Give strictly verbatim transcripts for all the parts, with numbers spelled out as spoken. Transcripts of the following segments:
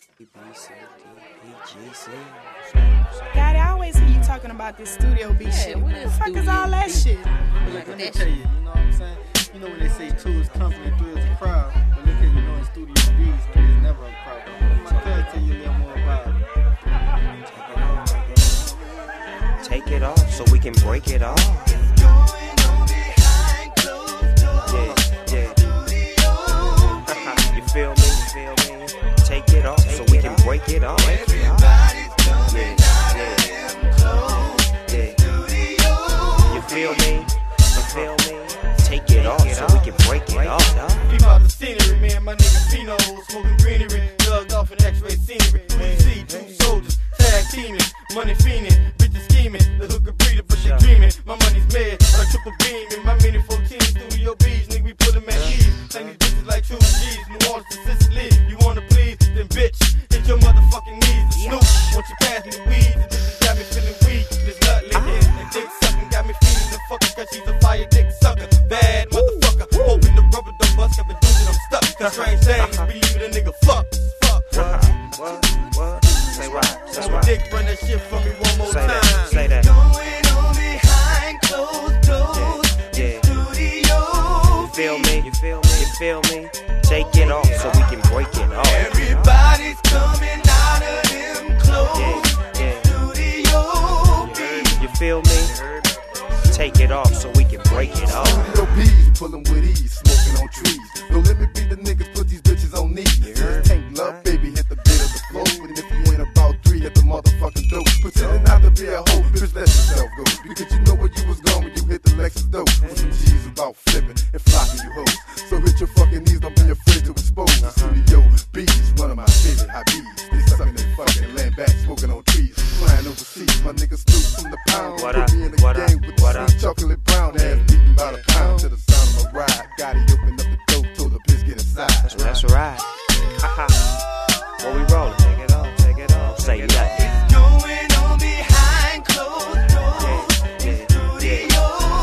God, I always hear you talking about this studio B yeah, shit. What the fuck is all that shit? Look, let me tell you, you know what I'm saying? You know when they say two is company, three is a crowd. But look here, you know in Studio B's, three is never a crowd. Let my cousin tell you a little more about it. Take it off so we can break it off. Yeah, yeah. You feel me? Feel me? Take it off so we can break it off. Yeah, yeah, yeah. You feel me? You feel me? Take it off so we can break it off. Keep out the scenery, man. My nigga Pino smoking greenery, thugged off in X-ray scenery. We see two soldiers tag teaming, money fiending, bitches scheming. The hooker breeder, but she dreaming. My money's mad, a triple beam in my mini fourteen Studio B's. Nigga, we put them at ease. Sing these bitches like true G's. New Orleans to Sicily. You wanna please? Then bitch, hit your motherfucking knees. Snoop, once you pass me the weed, the bitches got me feeling weak. This nut licking and dick sucking got me feeling the fucker, cause she's a fire dick sucker. Bad motherfucker, hoping the rubber don't bust. Got the dude that I'm stuck. Cause strange things, believing a nigga fuck. Fuck. What? What? Say what? Say what? Dick, run that shit for me one more Say time. that. Say that. Going on behind closed doors. Yeah. Studio. You feel me? You feel me? You feel me? Take it off so we can break it off. Everybody's coming out of them clothes. Yeah, yeah. Studio. You feel me? Take it off so we can break it off. Studio B's pulling with ease, smoking on trees. Don't let me be the niggas put these bitches on knees. Just tank love, baby, hit the bit of the flow. And if you ain't about three, hit the motherfucking dope. Pretending not to be a hoe, bitch, let yourself go. Because you know where you was going when you hit the Lexus dope. With some G's about flipping and flocking you hoes. So hit your fucking knees, don't be afraid to expose. Studio B's, one of my favorite hobbies. They sucking and fucking, laying back, smoking on trees. Flying overseas, my nigga Snoop from the pound. What Put up? me in the What game up? with the What sweet up? chocolate brown ass beating by the pound to the sound of my ride. Gotti opened up the door, told the bitch get inside. That's, that's right. Haha. Where we rolling? Take it off. Take it off. Say that. It's going on behind closed doors. Yeah, Studio.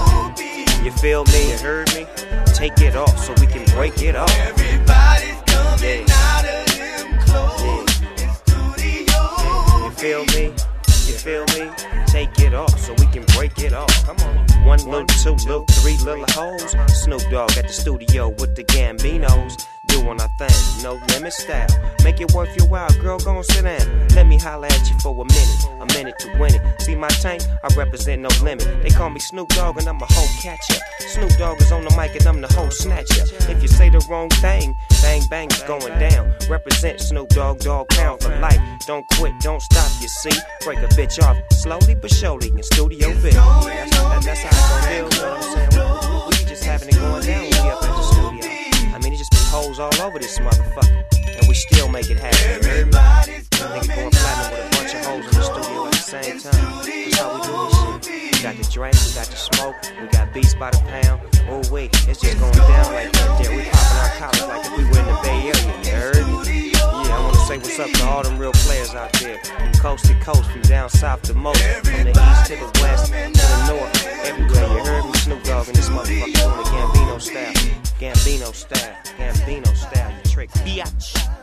You feel me? You heard me? Take it off so we can break it off. Everybody's coming Yeah. out of them clothes. Studio. You feel me? You feel me? Take it off so we can break it off. Come on. One little, two little, three little hoes. Snoop Dogg at the studio with the Gambinos. Doing our thing, no limit style. Make it worth your while, girl, gon' sit down. Let me holler at you for a minute, a minute to win it. See my tank, I represent no limit. They call me Snoop Dogg and I'm a whole catcher. Snoop Dogg is on the mic and I'm the whole snatcher. If you say the wrong thing, bang bang is going down. Represent Snoop Dogg, dog pound for life. Don't quit, don't stop, you see. Break a bitch off slowly but surely in Studio B. That's, that, that's how it's gonna feel, you know what I'm saying? We, we, we just having it going down when we up at the studio. I mean, it just be hoes all over this motherfucker, and we still make it happen. Everybody's Nigga going platinum with a bunch of hoes in the studio at the same time. That's how we do this shit. We got the drink, we got the smoke, we got beats by the pound. Oh wait, it's just going down like that there. We popping our collars like if we were in the Bay Area, you heard? Yeah, I wanna say what's up to all them real players out there. From coast to coast, from down south to most. From the east to the west, to the north, everywhere, you heard me? Snoop Dogg and this motherfucker doing the Gambino style. Gambino style, Gambino style, you trick, biatch.